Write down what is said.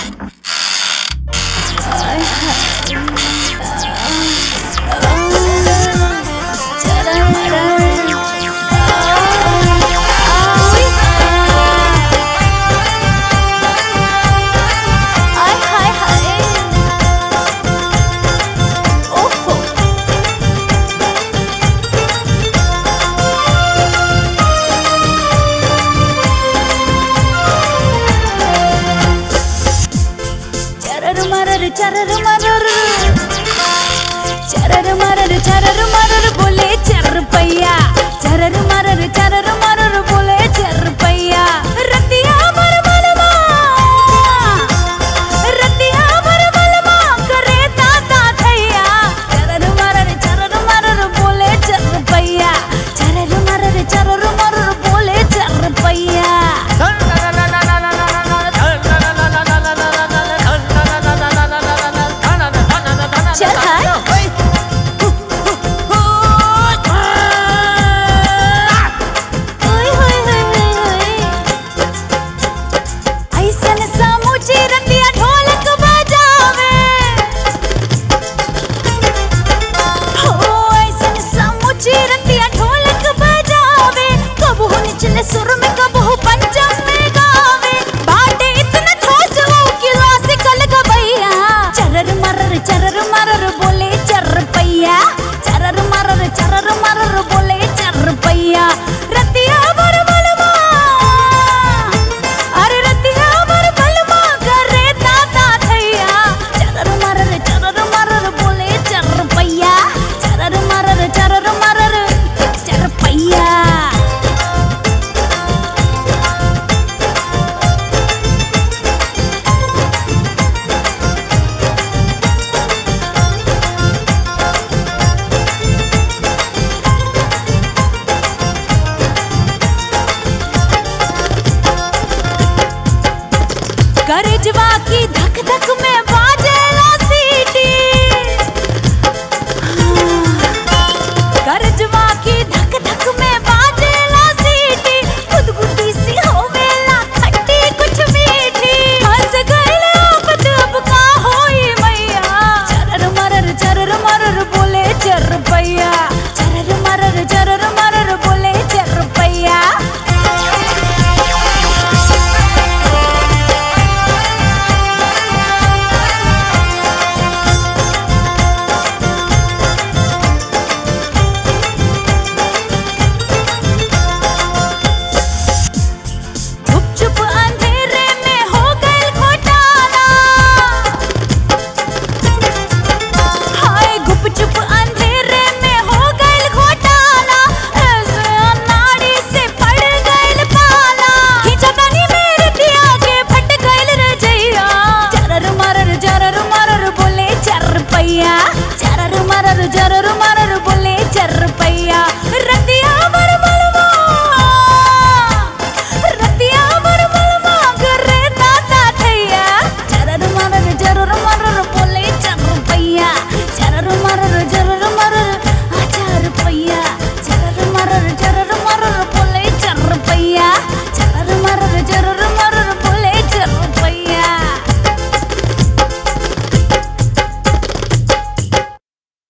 चरर मरर बोले चर पैया, चरर मरर बोले चर पैया। रतिया भर मलमा करे ताता थैया। चरर मरर बोले चर पैया, चरर मरर बोले चर पैया। सुर में कबहू पंचम में गावे, बाटे इतना ठोस वो कि क्लासिकल गवैया। चरर मरर बोले चर पैया, चरर मरर बोले चर पैया। रतिया भर मलमा, अरे रतिया भर मलमा करे ताता थैया। चरर मरर बोले चर पैया, चरर मरर चर पैया। करेजवा की धक धक में बाज